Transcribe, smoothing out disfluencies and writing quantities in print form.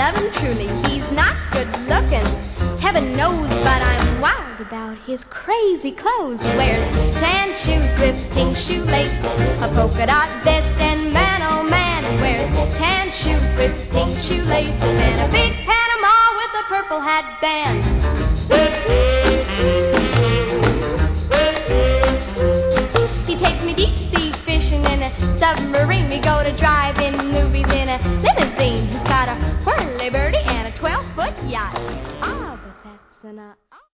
love him truly. He's not good looking, heaven knows, but I'm wild about his crazy clothes. He wears tan shoes with pink shoelace, a polka dot vest, and man, oh man, he wears tan shoes with pink shoelace, and a big Panama with a purple hat band.